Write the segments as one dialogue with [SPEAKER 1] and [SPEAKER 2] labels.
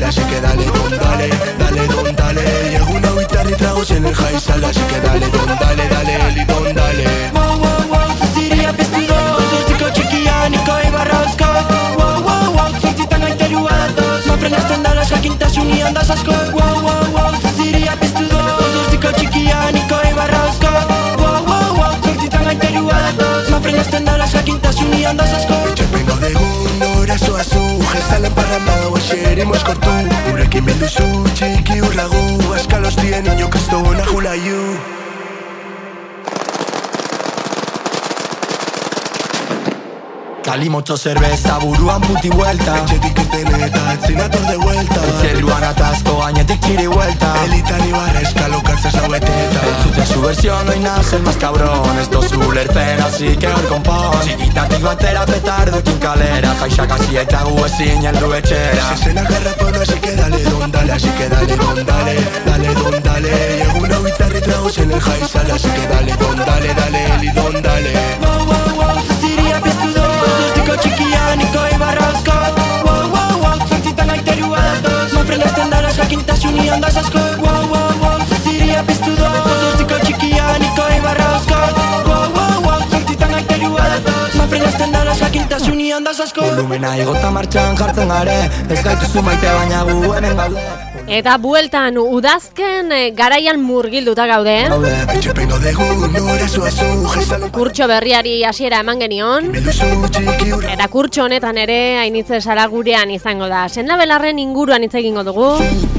[SPEAKER 1] así que dale, don, dale, dale, don, dale. Y alguna guitarra y tragos en el high sal, así que dale, don, dale, dale, Eli, don, dale.
[SPEAKER 2] Wow, wow, wow, Ziria piztudo, zortziko txikia niko ibarrauzko. Wow, wow, wow, zortzitan gaiterua datoz, mafrenasten dalas jakintasunean das asko. Wow, wow, wow, Ziria piztudo, zortziko txikia niko ibarrauzko. Wow, wow, wow, zortzitan gaiterua datoz, mafrenasten dalas jakintasunean das asko.
[SPEAKER 1] Etxepengo degun, orazo azu, jezalen parramau, eserimo eskortu. Gurekin benduzu, txiki urlagu, askalos dien inok ez dona julaiu.
[SPEAKER 3] Cali mucho cerveza, buruan puti vuelta.
[SPEAKER 1] Etxetik irteneta, etzinator de vuelta.
[SPEAKER 3] Zerruan atasco, gainetik txiri vuelta.
[SPEAKER 1] Elitan ibarra eskalokatzez laueteta.
[SPEAKER 3] Entzute su versión, no hay nada el más cabrón. Esto es su lertzen, así que hor konpon. Txikitatik batera petardokin kalera. Jaixak hasi eta gu ezin heldu etxera.
[SPEAKER 1] Zezena garrapona, así que dale, don, dale. Así que dale, don, dale, dale, don, dale. Y alguna guitarra y tragos en el high sal, así que dale, don, dale, dale, Eli, don, dale.
[SPEAKER 2] Wow, wow, wow, Ziria piztudo, zortziko txikia niko ibarrauzko. Wow, wow, wow, zortzitan gaiterua datoz, mafrenasten dalas jakintasunean das asko. Wow, wow, wow, Ziria piztudo, zortziko txikia niko ibarrauzko. Wow, wow, wow, zortzitan gaiterua datoz, mafrenasten dalas jakintasunean das asko.
[SPEAKER 3] Volumena igota martxan jartzen gare. Ez gaituzu maite baina gu hemen gaude.
[SPEAKER 4] Eta bueltan udazken garaian murgilduta gaude.
[SPEAKER 1] Etxepengo degun, orazo azu, jezalen
[SPEAKER 4] Kurtso berriari hasiera eman genion.
[SPEAKER 1] benduzu, txiki urlagu.
[SPEAKER 4] Eta kurtso honetan ere Ainitze Sara gurean izango da. Sendabelarren inguruan hitz egingo dugu.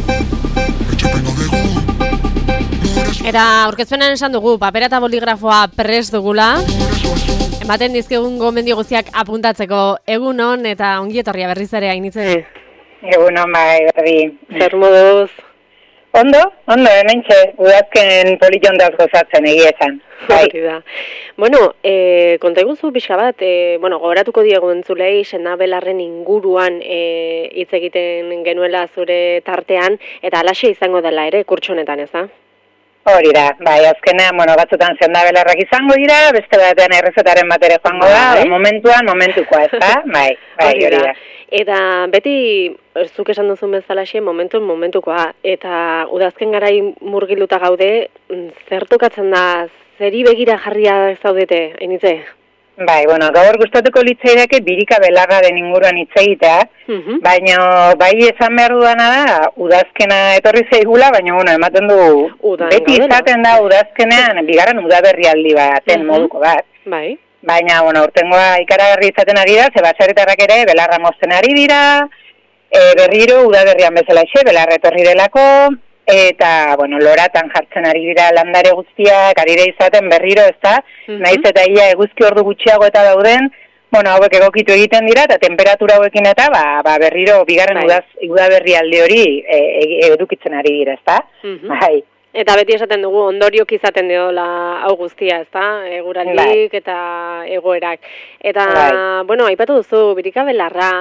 [SPEAKER 4] Eta aurkezpenan esan dugu papera eta boligrafoa prest dugula. Ematen dizkigun gomendio guztiak apuntatzeko. Egun on eta ongi etorria berriz ere Ainitze.
[SPEAKER 5] Egunon bai, berri.
[SPEAKER 4] Zer moduz?
[SPEAKER 5] Ondo, hementxe, udazken politxondaz gozatzen egia esan.
[SPEAKER 4] Hori da. Bueno, konta iguzu pixka bat, gogoratuko diegu entzulei Sendabelarren inguruan hitz egiten genuela zure tartean, eta alaxe izango dela ere kurtso honetan, ez da?
[SPEAKER 5] Hori da, bai, azkenean, batzutan Sendabelarrak izango dira, beste batean errezetaren bat ere joango da, momentukoa, ez da? Bai, hori da.
[SPEAKER 4] Eta beti, zuk esan duzun bezalaxe, momentukoa, eta udazken garai murgilduta gaude, zertukatzen da, zeri begira jarria zaudete, Ainitze?
[SPEAKER 5] Bai, gaur gustatuko litzaidake birika belarraren inguruan hitz egitea, baina bai esan behar dudana da, udazkena etorri zaigula, baina ematen du, beti izaten da udazkenean, bigarren udaberrialdi baten moduko bat.
[SPEAKER 4] Bai.
[SPEAKER 5] Baina, urtengoa ikaragarri izaten ari da, ze baserritarrak ere belarra mozten ari dira, berriro udaberrian bezalaxe, belarra etorri delako, eta, loratan jartzen ari dira landare guztiak, ari da izaten berriro, ez da, naiz eta ia eguzki ordu gutxiago eta dauden, hauek egokitu egiten dira, eta temperatura hauekin eta, berriro bigarren udaberrialdi hori edukitzen ari dira, ez da? Bai.
[SPEAKER 4] Eta beti esaten dugu ondoriok izaten diola hau guztia, ezta? Eguraldik eta egoerak. Eta, aipatu duzu birika belarra,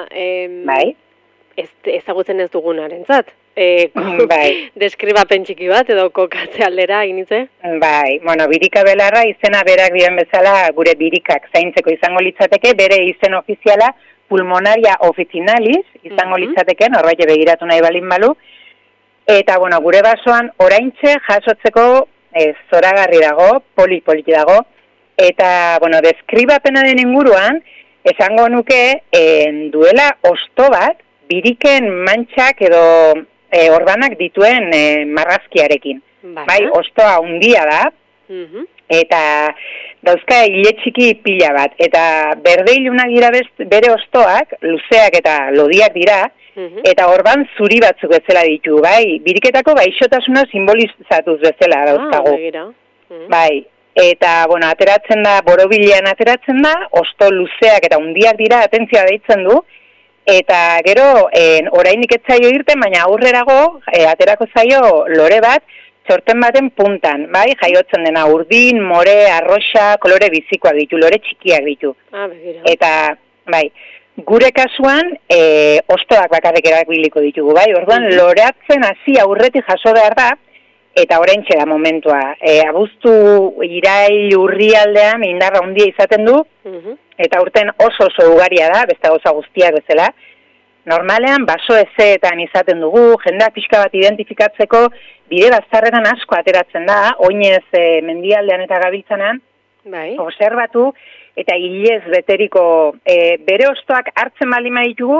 [SPEAKER 4] ezagutzen ez dugunarentzat. Deskribapen txiki bat edo kokatze aldera, Ainitze?
[SPEAKER 5] Bai, birika belarra izena berak diren bezala gure birikak zaintzeko izango litzateke, bere izen ofiziala pulmonaria officinalis izango litzateke, norbait begiratu nahi balin balu. Eta, gure basoan oraintxe jasotzeko zoragarri dago, poliki dago. Eta, deskribapenaren inguruan, esango nuke duela osto bat, biriken mantxak edo orbanak dituen marrazkiarekin. Bai, ostoa hundia da, eta dauzka hile txiki pila bat. Eta berde ilunak dira bere ostoak, luzeak eta lodiak dira, eta orban zuri batzuk bezala ditu, bai, biriketako gaixotasuna simbolizatuz bezala dauzkagu. Bai, eta, ateratzen da, borobilean ateratzen da, osto luzeak eta hundiak dira, atentzioa deitzen du, eta gero, orainik ez zaio irten, baina aurrerago, aterako zaio lore bat, txorten baten puntan, bai, jaiotzen dena urdin, more, arroxa, kolore bizikoak ditu, lore txikiak ditu. Eta, bai, gure kasuan, ostoak bakarrik erabiliko ditugu, bai, orduan, loreatzen hasi aurretik jaso behar da, eta oraintxe da momentua. Abuztu irail urrialdean indarra handia izaten du, eta urten oso ugaria da, beste gauza guztiak bezala, normalean baso ezeetan izaten dugu, jendeak pixka bat identifikatzeko, bide bazterretan asko ateratzen da, oinez mendialdean eta gabiltzanan,
[SPEAKER 4] Bai.
[SPEAKER 5] observatu, eta hilez beteriko bere ostoak hartzen baldin baditugu,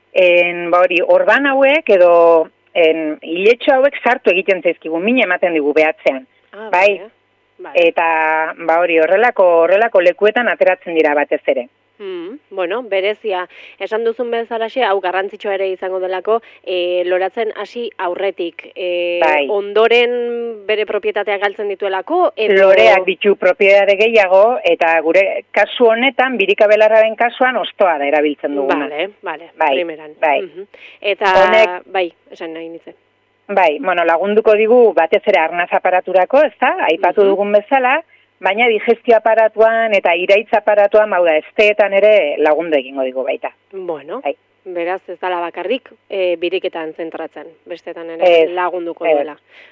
[SPEAKER 5] orban hauek edo hiletxo hauek sartu egiten zaizkigu, min ematen digu behatzean. Bai, eta horrelako lekuetan ateratzen dira batez ere.
[SPEAKER 4] Bueno, berezia, esan duzun bezalaxe, hau garrantzitsua ere izango delako, loratzen hasi aurretik. Ondoren bere propietateak galtzen dituelako?
[SPEAKER 5] Loreak ditu propietate gehiago, eta gure kasu honetan, birikabelarraren kasuan, ostoa da erabiltzen duguna.
[SPEAKER 4] Bale, primeran. Eta, esan nahi nintzen.
[SPEAKER 5] Lagunduko digu batez ere arnaz aparaturako, ezta, aipatu dugun bezala, baina digestio aparatuan eta iraitz aparatuan, esteetan ere lagundu egingo digu baita.
[SPEAKER 4] Bueno, beraz ez dala bakarrik biriketan zentratzen, bestetan ere lagunduko duela.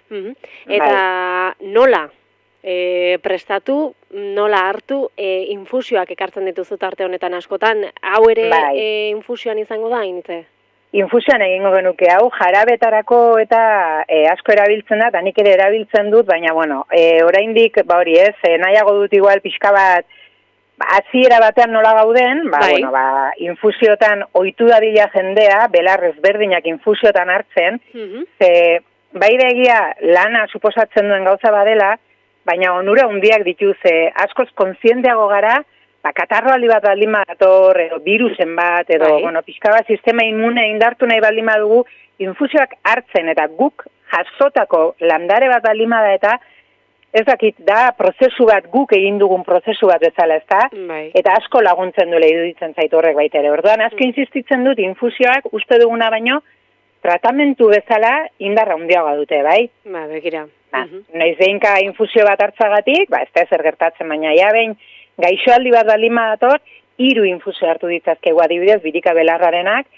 [SPEAKER 4] Eta nola prestatu, nola hartu, infusioak ekartzen dituzu tarte honetan askotan, hau ere infusioan izango da, initze?
[SPEAKER 5] Infusioan egingo genuke hau, jarabetarako eta asko erabiltzen da, eta nik ere erabiltzen dut, baina, oraindik, nahiago dut igual pixka bat, hasiera batean nola gauden, infusiotan ohitu dadila jendea, belar ezberdinak infusiotan hartzen, ze, egia lana suposatzen duen gauza badela, baina onura hundiak dituz, askoz kontzienteago gara, katarro aldi bat baldin badator, edo virusen bat, edo, pixka bat sistema inmune indartu nahi baldin badugu, infusioak hartzen, eta guk jasotako landare bat baldin bada, eta ez dakit da prozesu bat, guk egin dugun prozesu bat bezala, ezta? Eta asko laguntzen duela iruditzen zaitu horrek baita ere. Orduan, asko insistitzen dut, infusioak uste duguna baino, tratamentu bezala indarra handiagoa dute, bai?
[SPEAKER 4] Begira.
[SPEAKER 5] Noiz behinka infusio bat hartzagatik, ez da ezer gertatzen, baina ja behin, gaixoaldi bat baldin badator, 3 infusio hartu ditzazkegu adibidez, birikabelarrarenak,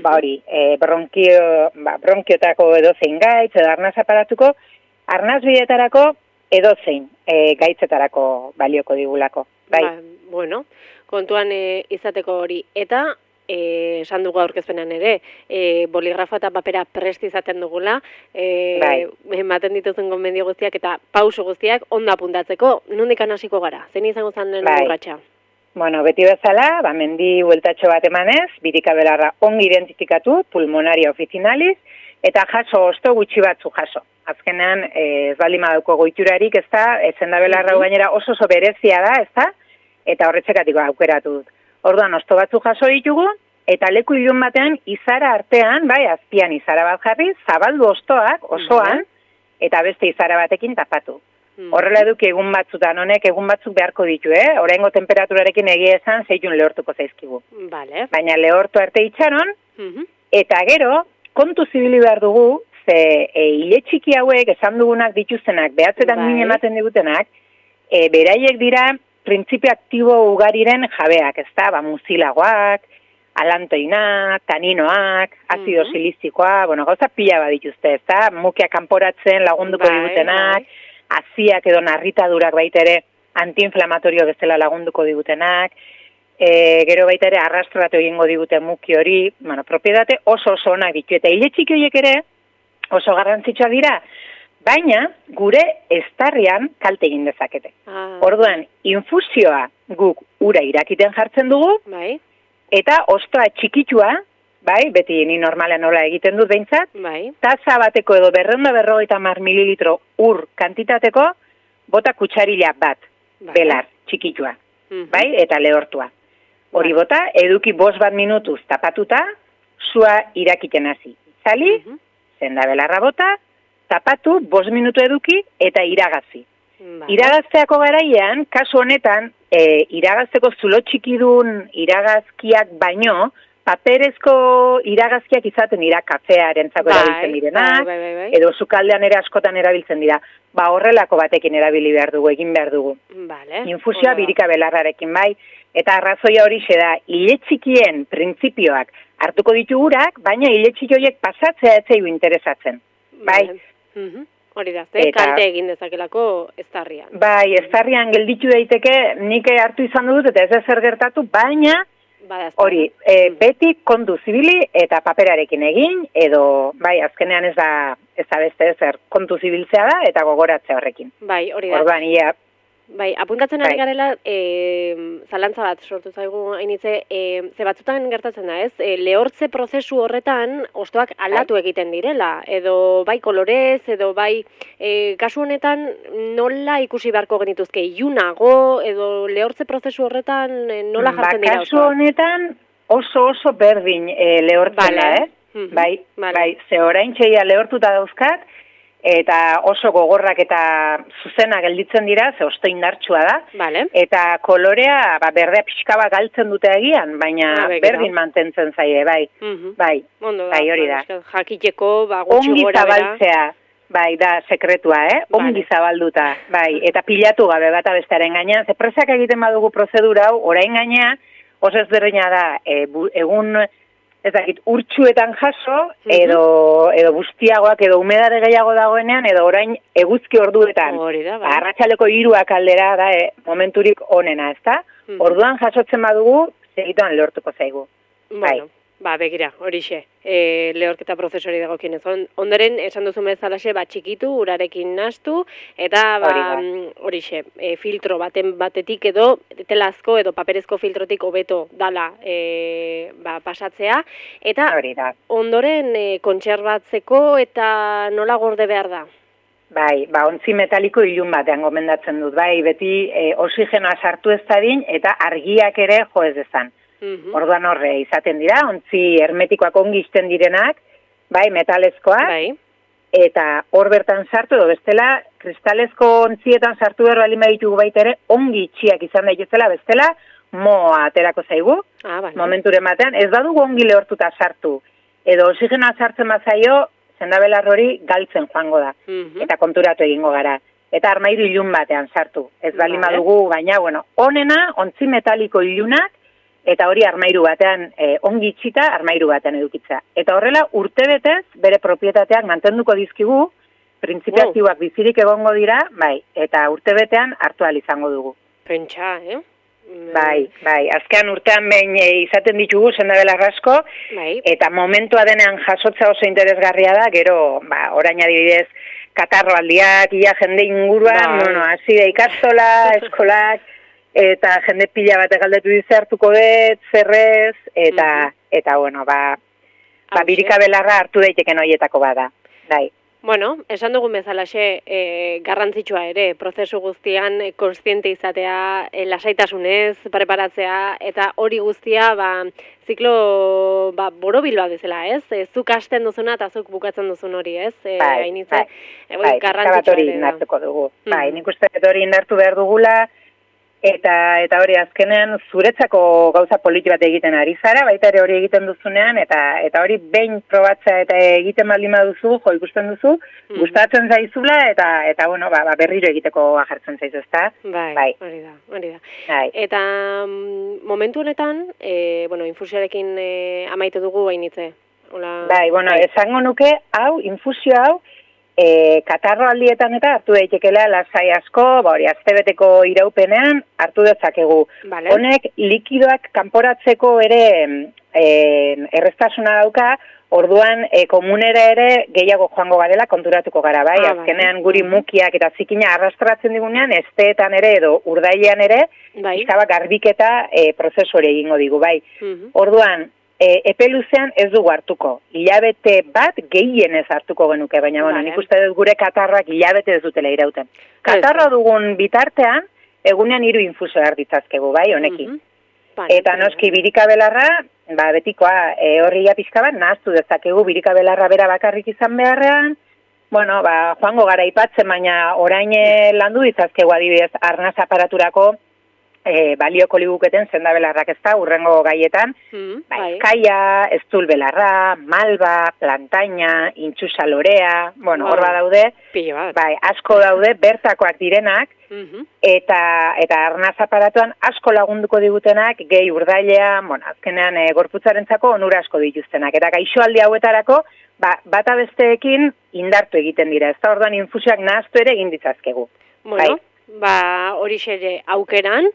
[SPEAKER 5] bronkiotako edozein gaitz, edo arnaz aparatuko, arnaz bidetarako edozein gaitzetarako balioko digulako.
[SPEAKER 4] Bueno, kontuan izateko hori, eta esan dugu aurkezpenan ere, boligrafa eta papera prest izaten dugula, ematen dituzen gomendio guztiak eta pauso guztiak ondo apuntatzeko, nondik hasiko gara? Zein izango zen lehen urratsa?
[SPEAKER 5] Beti bezala, mendi bueltatxo bat emanez, birikabelarra ongi identifikatu, pulmonaria officinalis, eta jaso osto gutxi batzu jaso. Azkenean, ez baldin badauko goiturarik, ez da, ezendabelarra gainera oso berezia da, ez da, eta horretzekatiko aukeratu dut. Orduan, osto batzu jaso ditugu, eta leku ilun batean, izara artean, azpian izara bat jarri, zabaldu ostoak, osoan, eta beste izara batekin tapatu. Horrela eduki egun batzutan, honek egun batzuk beharko ditu, Oraingo temperaturarekin egia esan, zeitun lehortuko zaizkigu. Baina lehortu arte itxaron, eta gero, kontu zibili behar dugu, ze hile txiki hauek, esan dugunak dituztenak, behatzetan min ematen digutenak, beraiek dira, printzipio aktibo ugariren jabeak, ezta, muzilagoak, alantoinak, taninoak, azido silizikoa, gauza pila badituzte, ezta, mukeak kanporatzen lagunduko digutenak, aziak edo narritadurak baita ere antiinflamatorio bezala lagunduko digutenak, gero baita ere arrastratu egingo digute muki hori, propietate oso onak ditu, eta hile txiki horiek ere oso garrantzitsua dira, baina gure estarrian kalte egin dezakete. Orduan, infusioa guk ura irakiten jartzen dugu, eta ostoa txikitua, beti ni normalen nola egiten dut behintzat, taza bateko edo 250 mililitro ur kantitateko, bota kutsarila bat, belar, txikitua, eta lehortua. Hori bota, eduki 5 minutuz tapatuta, sua irakiten hasi. Zali, zenda belarra bota, tapatu, 5 minutu eduki, eta iragazi. Iragazteako garaian, kasu honetan, iragazteko zulo txikidun iragazkiak baino, paperezko iragazkiak izaten dira kafearentzako erabiltzen direnak, edo sukaldean ere askotan erabiltzen dira. Horrelako batekin erabili behar dugu, egin behar dugu. Infusioa birikabelarrarekin eta arrazoia hori da, hile txikien printzipioak hartuko ditugurak, baina hile txiki horiek pasatzea etzaigu interesatzen.
[SPEAKER 4] Hori da, kalte egin dezakelako estarrian.
[SPEAKER 5] Estarrian gelditu daiteke, nik hartu izan dut, eta ez ezer gertatu, baina Hori, beti kontu zibili eta paperarekin egin, edo, bai, azkenean ez da beste ezer, kontu zibiltzea da eta gogoratzea horrekin.
[SPEAKER 4] Bai, hori da.
[SPEAKER 5] Orduan, ia...
[SPEAKER 4] Bai, apuntatzen ari garela, zalantza bat sortu zaigu hainitze, ze batzutan gertatzen da, ez? Lehortze prozesu horretan ostoak aldatu egiten direla, edo bai kolorez, edo bai, kasu honetan nola ikusi beharko genituzke, ilunago, edo lehortze prozesu horretan nola jartzen dira ostoak?
[SPEAKER 5] Kasu honetan oso berdin lehortzen da, Bai, ze orain txeia lehortuta dauzkat, eta oso gogorrak eta zuzena gelditzen dira, ze osto indartsua da, eta kolorea berdea pixka bat galtzen dute egian, baina berdin mantentzen zaie, bai, hori da.
[SPEAKER 4] Jakiteko, gutxi
[SPEAKER 5] ongi
[SPEAKER 4] gora bera.
[SPEAKER 5] Zabaltzea, bai, da sekretua, ongi zabalduta, bai, eta pilatu gabe bata bestearen gainean, ze presak egiten badugu prozedura hau, orain gainea, oso ezberdina da, egun... Ez dakit, urtsuetan jaso, edo bustiagoak, edo humedare gehiago dagoenean, edo orain eguzki orduetan. Arratsaleko 3 aldera da momenturik onena, ezta? Orduan jasotzen badugu, segituan lehortuko zaigu.
[SPEAKER 4] Bueno, begira, horixe, lehorketa prozesori dagokienez. Ondoren, esan duzu bezalaxe, txikitu, urarekin nahastu, eta horixe, filtro batetik edo, telazko edo paperezko filtrotik hobeto dala pasatzea, eta ondoren kontserbatzeko eta nola gorde behar da?
[SPEAKER 5] Bai, ontzi metaliko ilun batean gomendatzen dut, bai, beti oxigenoa sartu ez dadin, eta argiak ere jo ez dezan. Orduan horre izaten dira, ontzi hermetikoak ongi izten direnak, bai, metalezkoak, eta hor bertan sartu edo bestela, kristalezko ontzietan sartu behar bali baditugu baita ere, ongi itxiak izan daitezela, bestela, moa aterako zaigu, momenturen batean, ez badugu ongi lehortuta sartu, edo oxigenoa sartzen bazaio, sendabelar hori galtzen joango da, eta konturatu egingo gara. Eta armairu ilun batean sartu, ez bali badugu, baina, onena, ontzi metaliko ilunak, eta hori armairu batean ongi itxita armairu batean edukitza. Eta horrela urtebetez bere propietateak mantenduko dizkigu, printzipio aktiboak bizirik egongo dira, bai, eta urtebetean hartu ahal izango dugu.
[SPEAKER 4] Pentsa,
[SPEAKER 5] Bai, azkean urtean behin izaten ditugu sendabelar asko, eta momentua denean jasotza oso interesgarria da, gero, orain adibidez, katarroaldiak, ia jende inguruan, hasi da ikastola, eskolak, eta jende pila bat galdetu dize hartuko dut, zerrez, eta birika belarra hartu daiteken horietako bada. Bai.
[SPEAKER 4] Bueno, esan dugun bezalaxe garrantzitsua ere, prozesu guztian kontziente izatea, lasaitasunez, preparatzea, eta hori guztia, ziklo borobil bat bezala, ez? Zuk hasten duzuna eta zuk bukatzen duzun hori, ez?
[SPEAKER 5] Garrantzitsua hori indartuko dugu. Bai, nik uste hori indartu behar dugula, eta hori azkenean zuretzako gauza politi bat egiten ari zara, baita ere hori egiten duzunean, eta hori behin probatzea eta egiten baldin baduzu, ikusten duzu, gustatzen zaizula, eta berriro egiteko jartzen zaizu, ezta?
[SPEAKER 4] Bai, hori da. Eta momentu honetan, infusioarekin amaitu dugu bainitze.
[SPEAKER 5] Bai, esango nuke, infusio hau, katarro aldietan eta hartu daitekela lasai asko, astebeteko iraupenean hartu dezakegu. Honek likidoak kanporatzeko ere erreztasuna dauka, orduan komunera ere gehiago joango garela konturatuko gara, bai? Azkenean guri mukiak eta zikina arrastratzen digunean, esteetan ere edo urdailean ere, izabak garbiketa prozesu hori egingo digu, bai? Orduan, epe luzean ez dugu hartuko. Hilabete bat gehienez hartuko genuke, baina nik uste dut gure katarrak hilabete ez dutela irauten. Katarra dugun bitartean, egunean 3 infusio ditzazkegu, bai, honekin. Eta noski birika belarra, betikoa, horri pixka bat, nahaztu dezakegu birika belarra bera bakarrik izan beharrean, joango gara ipatzen, baina orain landu ditzazkegu adibidez arnaz aparaturako, balioko liguketen sendabelarrak ez da, urrengo gaietan, eskaia, eztul belarra, malba, plantaina, intxusa lorea, hor daude, asko daude, bertakoak direnak, eta arnaz aparatuan asko lagunduko digutenak, gehi urdailea, azkenean gorputzarentzako onura asko dituztenak, eta gaixoaldi hauetarako, bata besteekin indartu egiten dira, ez da orduan infusioak nahaztu ere egin ditzazkegu.
[SPEAKER 4] Horixe ere aukeran,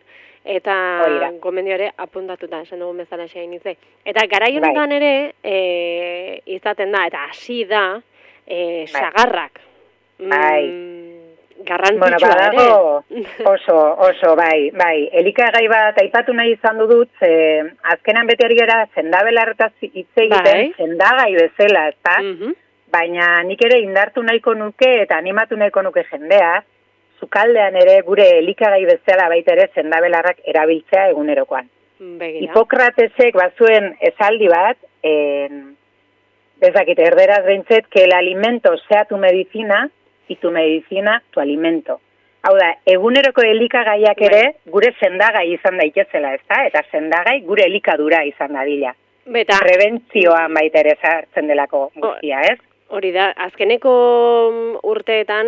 [SPEAKER 4] eta gomendio ere apuntatuta, esan dugun bezala xein izte. Eta garai honetan ere, izaten da, eta hasi da, sagarrak. Garrantzitsua ere.
[SPEAKER 5] Oso, bai. Elikagai bat aipatu nahi izan dut, azkenan bete hori gara zendabelarretaz hitz egiten, zendagai bezala, ezta? Baina nik ere indartu nahiko nuke eta animatu nahiko nuke jendea, sukaldean ere gure elikagai bezala baita ere zendabelarrak erabiltzea egunerokoan. Hipokratesek bazuen esaldi bat, bezakit erderaz behintzet, que el alimento sea tu medicina, y tu medicina tu alimento. Hau da, eguneroko elikagaiak ere gure sendagai izan daitezela, ezta? Eta sendagai gure elikadura izan dadila. Prebentzioan baita ere sartzen delako guztia, ez?
[SPEAKER 4] Hori da, azkeneko urteetan,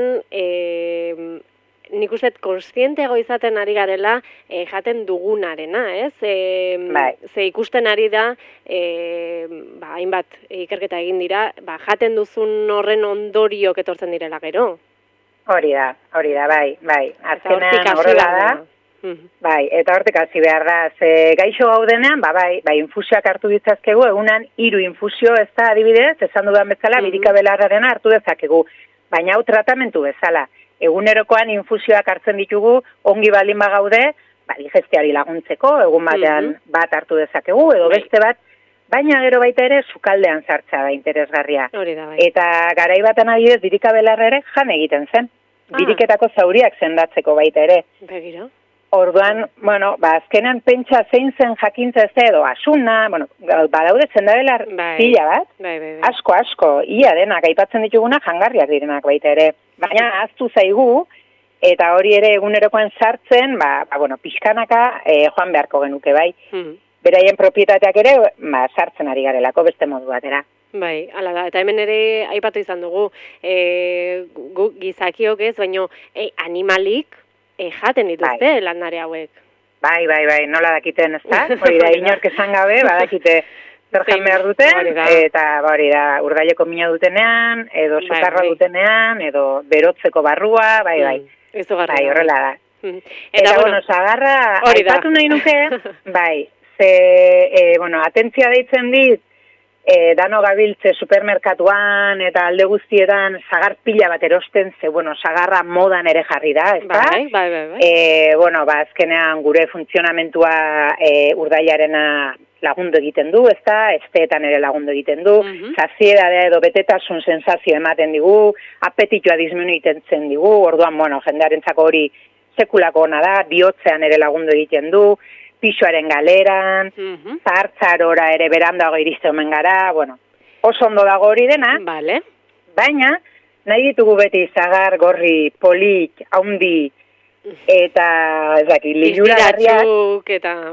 [SPEAKER 4] nik uste kontzientego izaten ari garela jaten dugunarena, ez? Ze ikusten ari da, hainbat ikerketa egin dira, jaten duzun horren ondoriok etortzen direla gero.
[SPEAKER 5] Hori da, bai. Azkenean horrela da. Bai, eta hortik hasi behar da. Ze gaixo gaudenean, bai, infusioak hartu ditzazkegu, egunan 3 infusio ez da adibidez, esan dudan bezala, birika belarrarena hartu dezakegu. Baina hau tratamentu bezala. Egunerokoan infusioak hartzen ditugu, ongi baldin bagaude, digestiari laguntzeko, egun batean bat hartu dezakegu, edo beste bat, baina gero baita ere sukaldean sartza da interesgarria. Eta garai baten adibidez, birika belarra ere jan egiten zen. Biriketako zauriak sendatzeko baita ere.
[SPEAKER 4] Begira.
[SPEAKER 5] Orduan, azkenan pentsa zein zen jakintza ez edo asuna, badaude zendabelar pila bat, asko, ia denak aipatzen dituguna jangarriak direnak baita ere. Baina ahaztu zaigu, eta hori ere egunerokoan sartzen, pixkanaka joan beharko genuke bai. Beraien propietateak ere, sartzen ari garelako beste modu batera.
[SPEAKER 4] Bai, ala da, eta hemen ere aipatu izan dugu, gizakiok ez, baino animalik, jaten dituzte landare hauek.
[SPEAKER 5] Bai, nola dakiten, ez da? Hori da, inork esan gabe, badakite zer jan behar duten, eta hori da, urdaileko mina dutenean, edo sukarra dutenean, edo berotzeko barrua, bai. Bai, horrela da. Eta, sagarra, aipatu nahi nuke, bai, atentzia deitzen dit, dano gabiltze supermerkatuan eta alde guztietan sagar pila bat erosten, sagarra modan ere jarri da, ez da? Bai. Azkenean gure funtzionamentua urdailarena lagundu egiten du, ez da? Esteetan ere lagundu egiten du, saziedadea edo betetasun sensazio ematen digu, apetitoa disminuiten zen digu, orduan, jendearentzako hori sekulako ona da, bihotzean ere lagundu egiten du, pixoaren galeran, zahartzarora ere berandago iriste omen gara, oso ondo dago hori dena, baina nahi ditugu beti zagar, gorri, polik, haundi, eta liluragarriak,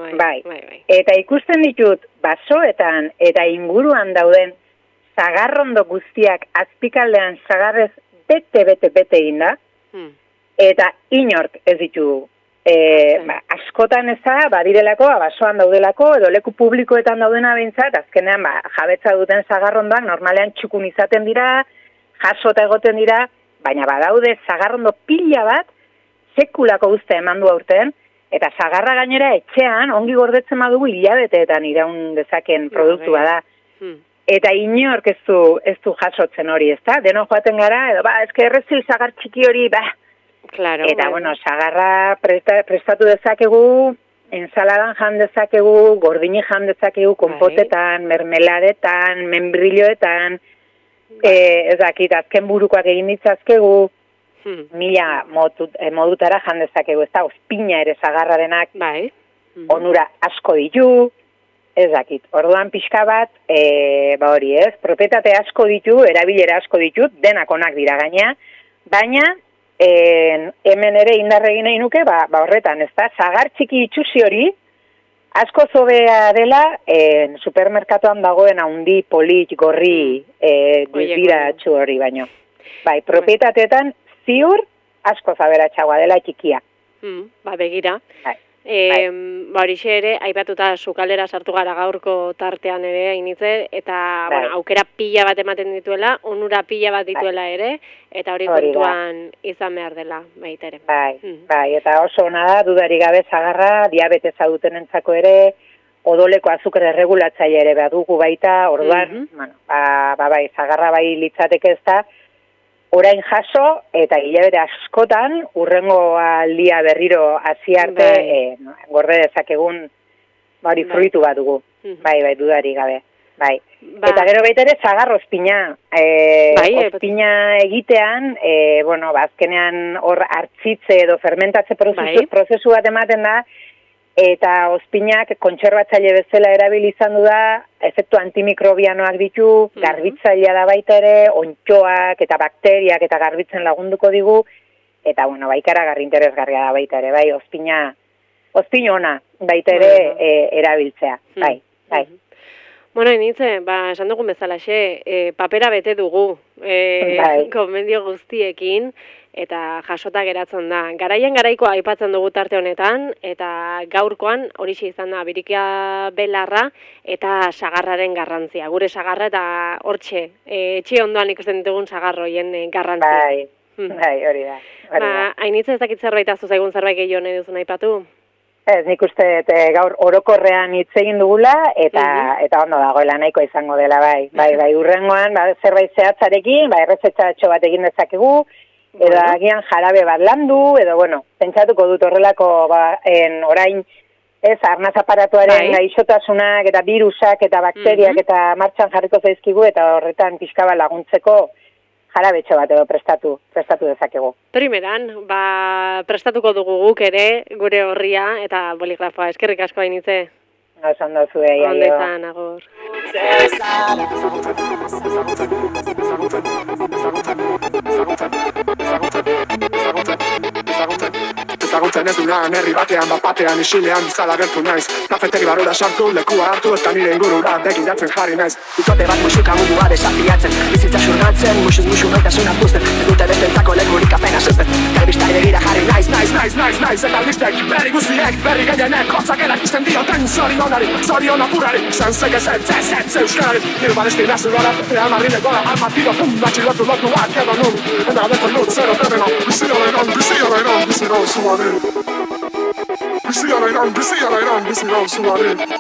[SPEAKER 5] eta ikusten ditut basoetan eta inguruan dauden zagarrondo guztiak azpikaldean zagarrez bete egin da, eta inork ez ditugu. Askotan ez da, badirelako, basoan daudelako, edo leku publikoetan daudena behintzat, azkenean jabetza duten zagarrondoak normalean txukun izaten dira, jasota egoten dira, baina badaude zagarrondo pila bat, sekulako uste eman du aurten, eta zagarra gainera etxean, ongi gordetzen badugu hilabeteetan iraun dezaken produktua da. Eta inork ez du jasotzen hori, ez da? Deno joaten gara, edo errezil zagar txiki hori,
[SPEAKER 4] Claro,
[SPEAKER 5] eta, sagarra prestatu dezakegu, ensaladan jan dezakegu, gordini jan dezakegu, konpotetan, mermeladetan, membrilloetan, ez dakit, azken burukoak egin ditzazkegu, mila modutara jan dezakegu, ez da, ospina ere zagarrarenak, onura asko ditu, ez dakit. Orduan pixka bat, hori ez, propietate asko ditu, erabilera asko ditu, denak onak dira gaina, baina, hemen ere indarregin nahi nuke, horretan, ez da, zagar txiki itxusi hori, asko zobea dela, supermerkatuan dagoen haundi, polit, gorri, diziratxu hori baino. Bai, propietateetan ziur, asko zaberatxagoa dela txikia.
[SPEAKER 4] Begira. Horixe ere, aipatuta sukaldera sartu gara gaurko tartean ere ainitze, eta bueno, aukera pila bat ematen dituela, onura pila bat dituela ere, eta hori kontuan izan behar dela, baita ere.
[SPEAKER 5] Bai, eta oso ona da, dudari gabe sagarra, diabetesa dutenentzako ere, odoleko azukre erregulatzaile ere badugu baita, orduan, bai, sagarra bai litzateke ez da, orain jaso, eta hilabete askotan, urrengo aldia berriro hasi arte, gorde dezakegun, hori fruitu bat dugu. Bai, dudari gabe. Bai. Eta gero baita ere, sagar ospina. Ospina egitean, azkenean hor hartzitze edo fermentatze prozesu bat ematen da, eta ospinak kontserbatzaile bezala erabili izan du da, efektu antimikrobianoak ditu, garbitzailea da baita ere, ontxoak eta bakteriak eta garbitzen lagunduko digu, eta ikaragarri interesgarria da baita ere, bai, ospina ona baita ere erabiltzea, bai.
[SPEAKER 4] Bueno, initze, esan dugun bezalaxe, papera bete dugu, konbendio guztiekin, eta jasota geratzen da. Garaian garaikoa aipatzen dugu tarte honetan, eta gaurkoan horixe izan da birikia belarra eta sagarraren garrantzia. Gure sagarra eta hortxe, etxe ondoan ikusten ditugun sagarroien garrantzia.
[SPEAKER 5] Bai, hori da.
[SPEAKER 4] Hainitza ez dakit zerbait azu zaigun zerbait gehiago nahi duzu aipatu?
[SPEAKER 5] Ez, nik uste gaur orokorrean hitz egin dugula, eta ondo dagoela nahiko izango dela, bai. Bai, urrengoan, zerbait zehatzarekin, errezetxatxo bat egin dezakegu, edo agian jarabe bat landu, edo, pentsatuko dut horrelako, orain, arnaz aparatuaren gaixotasunak, eta virusak, eta bakteriak, eta martxan jarriko zaizkigu, eta horretan pixka bat laguntzeko jarabetxo bat edo prestatu dezakegu.
[SPEAKER 4] Primeran, prestatuko dugu guk ere, gure horria, eta boligrafoa, eskerrik asko hainitze.
[SPEAKER 5] Ondo zue, iaio.
[SPEAKER 4] Ondo izan, agur.
[SPEAKER 6] Ezagutzen ez dunan, herri batean, batean, isilean, bizala gertu naiz. Kafetegi barura sartu, lekua hartu, eta nire ingurura begiratzen jarri naiz.
[SPEAKER 7] Bikote bat musuka mundua desafiatzen, bizitza surgatzen, musu noitasuna puzten, ez dute bestentzako lekurik apenas ezten. Telebistari begira jarri naiz,
[SPEAKER 6] eta albistek, berri guztiek, berri gehienek, hotzak erakisten dioten, zorion apurari, zantzek ez euskarari, niru badesti nazurara, almarrineko da, almatiro, batxilotu lotu bat, edo nun, enda deko nun, zero terreno, bizi arairan, bizi gau zuare.